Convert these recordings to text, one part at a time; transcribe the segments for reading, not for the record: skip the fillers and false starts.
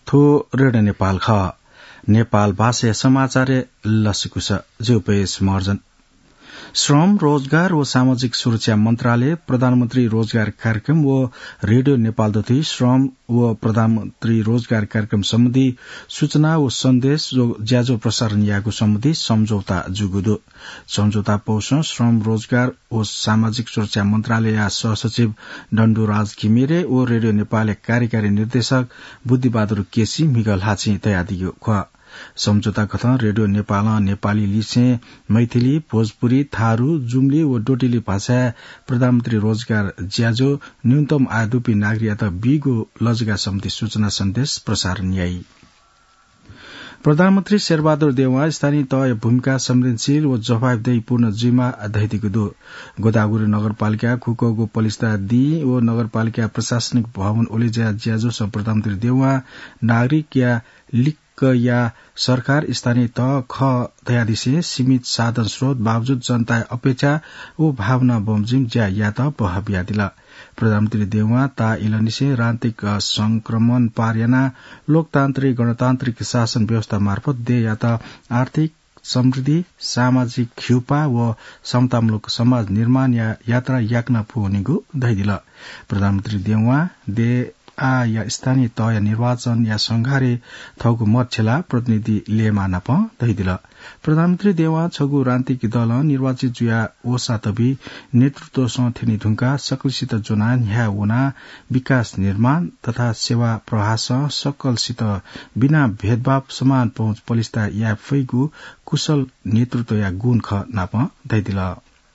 थो रेडियो नेपाल ख नेपाल भाषा समाचार लसिकुस जेउपेस मर्जन श्रम रोजगार व सामाजिक सुरक्षा मन्त्रालय प्रधानमन्त्री रोजगार कार्यक्रम व रेडियो नेपाल दथि श्रम व प्रधानमन्त्री रोजगार कार्यक्रम सम्बन्धी सूचना व सन्देश ज्याजो प्रसारण यागु सम्बन्धी सम्झौता जुगुदो सम्झौता पौष श्रम रोजगार व सामाजिक सुरक्षा मन्त्रालय सहसचिव डण्डुराज घिमिरे व रेडियो नेपाल कार्यकारी निर्देशक बुद्धिबहादुर केसी मिगल हाची तयादियो ख सम्झौता कथन रेडियो नेपाल नेपाली लिसे मैथिली भोजपुरी थारू जुम्ली व डोटेली भाषा प्रधानमन्त्री रोजगार ज्याजो न्यूनतम आयदुपी नागरिकता बिगो लजगा सम्बन्धी सूचना सन्देश प्रसारण याई प्रधानमन्त्री शेरबहादुर देउवा स्थानीय तय भूमिका संवेदनशील व जवाबदेहीपूर्ण जिम्मा दैथिको दो गोदावरी नगरपालिका खुकोगो पलिस्ता दी व नगरपालिका प्रशासनिक भवन ओलेजा ज्याजो स प्रधानमन्त्री देउवा नागरिक या लिक या सरकार स्थानीय तह ख तयादिसे सीमित साधन स्रोत बावजुद जनता अपेक्षा ओ भावना बमजिम ज्या या त बहबिया दिला प्रधानमन्त्री देउवा ता इलनिसे राजनीतिक संक्रमण पार्याना लोकतान्त्रिक गणतान्त्रिक शासन व्यवस्था मार्फत दे या त आर्थिक समृद्धि सामाजिक ख्युपा व समतामूलक समाज निर्माण या यात्रा याक्न पुगनिगु दैदिला प्रधानमन्त्री देउवा दे या स्थानीय तह या निर्वाचन या संघारे थौको मत छेला प्रतिनिधि लेमा नप दैदिला प्रधानमन्त्री देउवा छगु राजनीतिक दल निर्वाचित जुया ओसा तबी नेतृत्वसँग थेनी ढुङ्गा सकलसित जोनान ह्या उना विकास निर्माण तथा सेवा प्रहास सकलसित बिना भेदभाव समान पहुँच पलिस्ता या फैगु कुशल नेतृत्व या गुण ख नाप दैदिला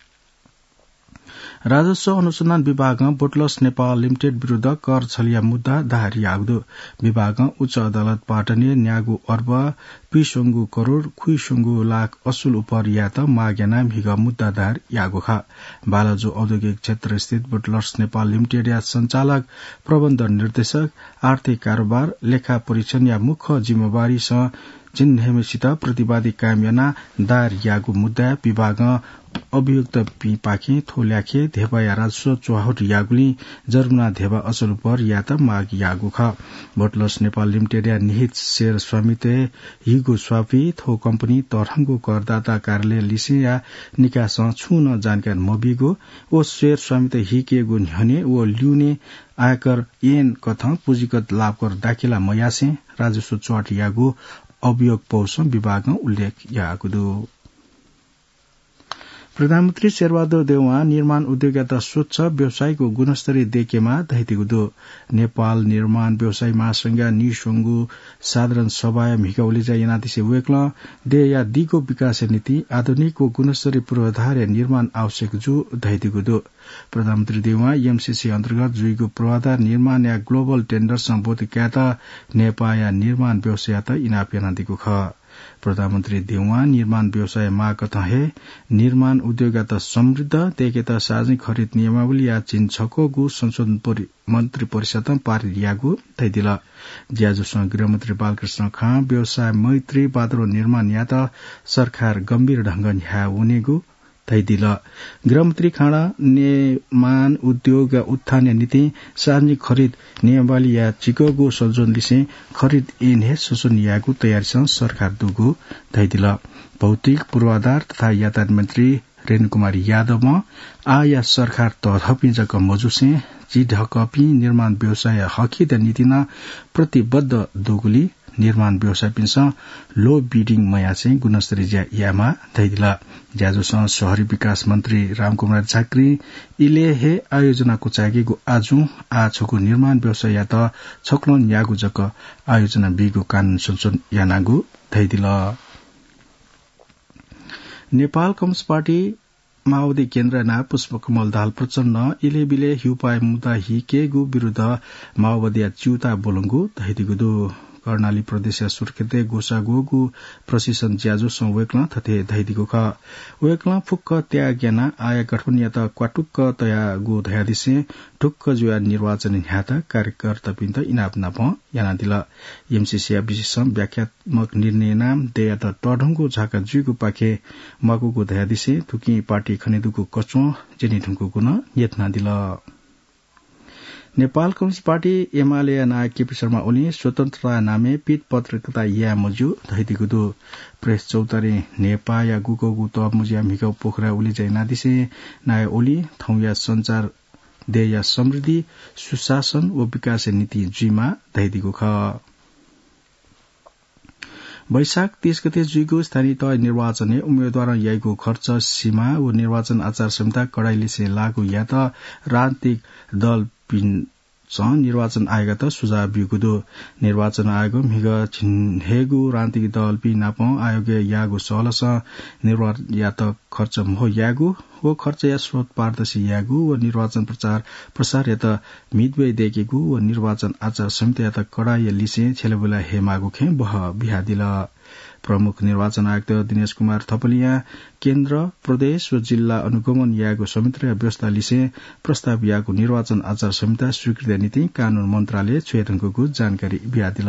राजस्व अनुसन्धान विभाग बोटलस नेपाल लिमिटेड विरूद्ध कर छलिया मुद्दा दाहरी आग्दो विभाग उच्च अदालत पाटने न्यागु अर्ब पिसोंगु करोड़ खुइसोंगु लाख असुल उपर या त माग्याना भिग मुद्दा दाहर यागो खा बालाजु औद्योगिक क्षेत्र स्थित बोटलस नेपाल लिमिटेड या संचालक प्रबन्ध निर्देशक आर्थिक कारोबार लेखा परीक्षण या मुख्य जिम्मेवारी स चिन्हेमेसित प्रतिवादी कायमयाना दार यागु मुद्दा विभाग अभियुक्त पाखे थोल्याखे धेवा या राजस्व चौहट यागुली जर्मना धेवा असल पर या त माग यागु ख बोटलस नेपाल लिमिटेड या निहित शेयर स्वामित्व हिगो स्वापी थो कम्पनी तरहंगो करदाता कार्यालय लिसे या निकास छुन जानकार मबिगो ओ शेयर स्वामित्व हिकेगो न्हने ओ ल्युने आयकर एन कथ पुँजीगत लाभ कर दाखिला मयासे राजस्व चौहट यागु अभियोग पौष विभाग उल्लेख यागुदो प्रधानमन्त्री शेरबहादुर देउवा निर्माण उद्योग तथा स्वच्छ व्यवसायको गुणस्तरीय देखेमा दैथिगुदो नेपाल निर्माण व्यवसाय महासंघ निसंगु साधारण सभा मिकाउलिजा यनातिसे वेक्ल दे या दिगो विकास नीति आधुनिक व गुणस्तरीय पूर्वाधार या निर्माण आवश्यक जो दैथिगुदो प्रधानमन्त्री देउवा एमसीसी अन्तर्गत जुइगो पूर्वाधार निर्माण या ग्लोबल टेन्डर सम्बोधित क्याता नेपाल या निर्माण व्यवसाय त इनाप यनादिको ख प्रधानमन्त्री देउवा निर्माण व्यवसाय माकथ हे निर्माण उद्योग त समृद्ध तेकेत सार्वजनिक खरिद नियमावली या चिन छको गु संशोधन मन्त्री परिषद पारित यागु थैदिला ज्याजुसँग गृहमन्त्री बालकृष्ण खाँ व्यवसाय मैत्री बादरो निर्माण या त सरकार गम्भीर ढंग ह्या उनेगु थैदिला गृहमन्त्री खाँडा निर्माण उद्योग उत्थान नीति सार्वजनिक खरिद नियमावली या चिकोगो संशोधन लिसे खरिद एन शोषण यागु तयारीसँग सरकार दुगु थैदिला भौतिक पूर्वाधार तथा यातायात मन्त्री रेणु कुमारी यादव या सरकार तर्फी जक मजुसे चिढकपी निर्माण व्यवसाय हकी नीति न प्रतिबद्ध दोगुली निर्माण व्यवसाय पिन्छ लो बिडिङ मयासे गुणस्तरीय यामा दैदिला ज्याजोसँग शहरी विकास मन्त्री रामकुमार झाँक्री इले हे आयोजनाको चागेको आजु आछको निर्माण व्यवसाय या त छक्लोन यागु जक आयोजना बिगो कानून संशोधन यानागु दैदिला नेपाल कम्युनिस्ट पार्टी माओवादी केन्द्र ना पुष्पकमल दाहाल प्रचण्ड इलेबिले हिउपाय मुद्दा हिकेगु विरूद्ध माओवादी च्युता बोलंगु दैदिगुदो कर्णाली प्रदेश सुर्खेते गोसागोगु प्रशिक्षण ज्याजो संवेक्ल थथे धैदिगो ख वेक्ल फुक्क त्याग्याना आया गठन या त क्वाटुक्क तयागु धयादिसे ठुक्क जुया निर्वाचन ह्यात कार्यकर्ता पिन्त इनाप नाप याना दिल एमसीसी विशेष व्याख्यात्मक निर्णय नाम देया त टढुङको झाका जुइगु पाखे मगुगु धयादिसे थुकी पार्टी खनेदुको कचो जेनी ढुङको गुण यत्ना दिल नेपाल कम्युनिस्ट पार्टी एमाले नायक केपी शर्मा ओली स्वतन्त्रता नामे पीठ पत्रकता या मजु धैतिगुदो प्रेस चौतारी नेपा या गुको तब मुजिया मिकाउ पोखरा ओली जैना दिसे नाय ओली थौ या संचार दे या समृद्धि सुशासन व विकास नीति जुइमा धैतिगु ख वैशाख 30 गते जुइगो स्थानीय तह निर्वाचन उम्मेद्वार याइको खर्च सीमा व निर्वाचन आचार संहिता कडाइले से लागू या त राजनीतिक दल निर्वाचन आयोग त सुझाव बिगुदो निर्वाचन आयोग मिग छिन्हेगु राजनीतिक दल पि नाप आयोग यागु सहलस निर्वाचन या त खर्च मोह यागु व खर्च या स्रोत पारदर्शी यागु व निर्वाचन प्रचार प्रसार या त मिदवे देखेगु व निर्वाचन आचार संहिता या त कडाइ लिसे छेलेबुला हेमागु खे बह बिहादिल प्रमुख निर्वाचन आयुक्त दिनेश कुमार थपलिया केन्द्र प्रदेश व जिल्ला अनुगमन यागो समिति व्यवस्था लिसे प्रस्ताव यागो निर्वाचन आचार संहिता स्वीकृत नीति कानून मन्त्रालय छुएतंको जानकारी बिहादिल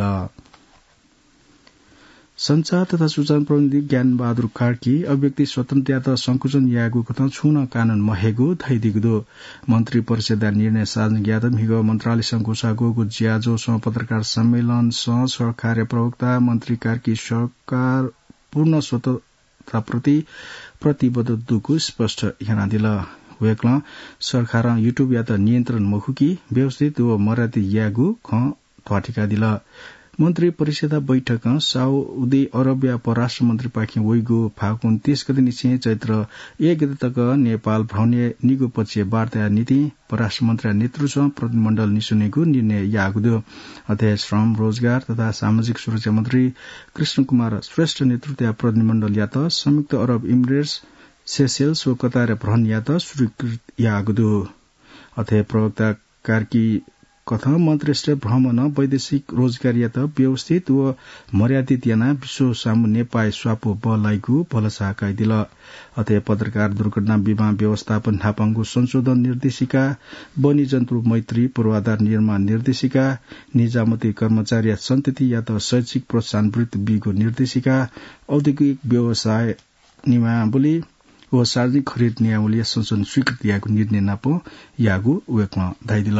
संचार तथा सूचना प्रविधि ज्ञान बहादुर कार्की अभिव्यक्ति स्वतन्त्रता संकुचन यागु कथा छुन कानून महेगु धैदिगुदो मन्त्री परिषद निर्णय सार्वजनिक ज्ञात हिगो मन्त्रालय संघोषागो ज्याजो स पत्रकार सम्मेलन स सरकार प्रवक्ता मन्त्री कार्की सरकार पूर्ण स्वतन्त्रताप्रति प्रतिबद्धताको स्पष्ट यहाँ दिल वेक्ल सरकार युट्युब या त नियन्त्रण मखुकी व्यवस्थित व मर्यादित यागु ख थ्वाटिका दिल मन्त्री परिषद बैठक साउदी अरबिया परराष्ट्र मन्त्री पाखि वैगो फागुन 30 गते निश्चय चैत्र 1 गते तक नेपाल भ्रमण निगो पछि वार्ता नीति परराष्ट्र मन्त्री नेतृत्व प्रतिनिधिमण्डल निसुनेको निर्णय यागुदो अध्यक्ष श्रम रोजगार तथा सामाजिक सुरक्षा मन्त्री कृष्ण कुमार श्रेष्ठ नेतृत्व प्रतिनिधिमण्डल या त संयुक्त अरब इमिरेट्स सेसेल्स व कतार भ्रमण या त स्वीकृत यागुदो अध्यक्ष प्रवक्ता कार्की कथा मन्त्रीश्री भ्रमण वैदेशिक रोजगार या त व्यवस्थित व मर्यादित याना विश्व सामु नेपाल स्वापो बलाइगु भलसा काइदिल अतः पत्रकार दुर्घटना बीमा व्यवस्थापन थापाङको संशोधन निर्देशिका वन्य जन्तु मैत्री पूर्वाधार निर्माण निर्देशिका निजामती कर्मचारी सन्तति या त शैक्षिक प्रोत्साहन वृत्ति बिगो निर्देशिका औद्योगिक व्यवसाय नियमावली व सार्वजनिक खरिद नियमावली संशोधन स्वीकृति यागु निर्णय नापो यागु वेकमा धाइदिल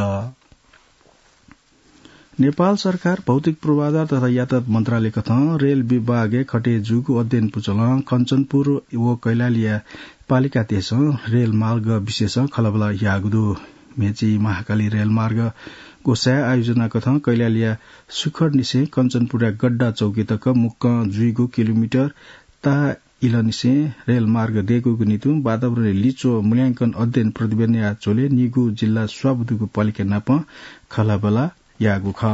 नेपाल सरकार भौतिक पूर्वाधार तथा यातायात मन्त्रालय कथा रेल विभागे खटे जुगु अध्ययन पुचल कञ्चनपुर व कैलालिया पालिका तेस रेल मार्ग विशेष खलबला यागुदो मेची महाकाली रेल मार्ग गोसाय आयोजना कथा कैलालिया सुखर निसे कञ्चनपुर गड्डा चौकी तक मुक्क जुइगो किलोमिटर ता इलनिसे रेल मार्ग देगो नीतु वातावरण लिचो मूल्यांकन अध्ययन प्रतिवेदन चोले निगु जिल्ला स्वाबुदुको पालिका नाप खलाबला यागु ख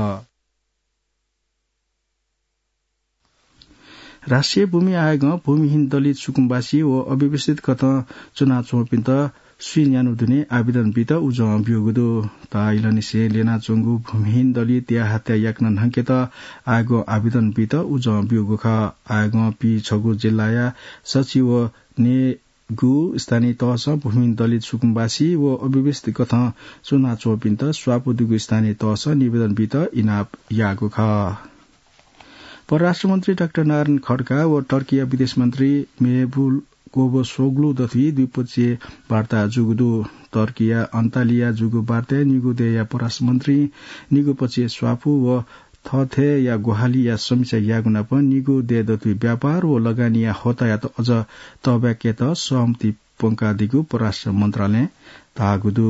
राष्ट्रिय भूमि आयोग भूमिहीन दलित सुकुम्बासी व अव्यवस्थित कथ चुनाव चोपिन्त सुइन्यानु दुने आवेदन बित उज बियोगुदो ताइलनिसे लेना चोंगु भूमिहीन दलित या हत्या याक्न हंकेत आयोग आवेदन बित उज बियोगु ख आयोग पि छगु जिल्लाया सचिव ने गु स्थानीय तहस भूमिहीन दलित सुकुम्बासी व अव्यवस्थित कथ चुनाव चोपिन्त स्वापुदुगु स्थानीय तहस निवेदन बित इनाप यागु ख परराष्ट्र मन्त्री डाक्टर नारायण खड्का व टर्किया विदेश मन्त्री मेहबुल कोवोसोग्लु दथी द्विपक्षीय वार्ता जुगुदो टर्किया अन्तालिया जुगु वार्ता निगुदेया परराष्ट्र मन्त्री निगुपछि स्वापु व थथे या गोहाली या समीक्षा यागुना प निगु दे दथु व्यापार व लगानिया होता या त अझ तब्याकेत सहमति पंकादिगु परराष्ट्र मन्त्रालय तागुदु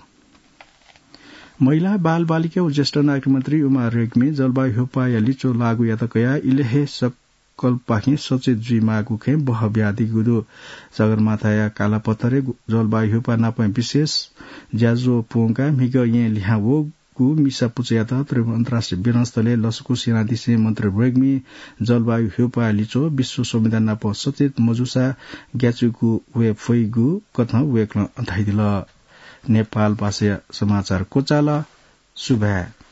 महिला बाल बालिका व ज्येष्ठ नागरिक मन्त्री उमा रेग्मी जलवायु होपा या लिचो लागु या त कया इलेहे सकल पाखि सचेत जुइमागु खे बह व्याधि गुदु सगरमाथा या काला पत्थरे जलवायु होपा नापै विशेष ज्याजो पोंका मिग ये लिहावो गु मिसा पुचयात अन्तर्राष्ट्रिय विमानस्थलले लसकु सेनाधीश मन्त्री रेग्मी जलवायु होपा लिचो विश्व संविधान नाप सचेत मजुसा ग्याचुगु वे फैगु कथा वेक्न धाइदिल नेपाल भाषा समाचार कोचाला सुभा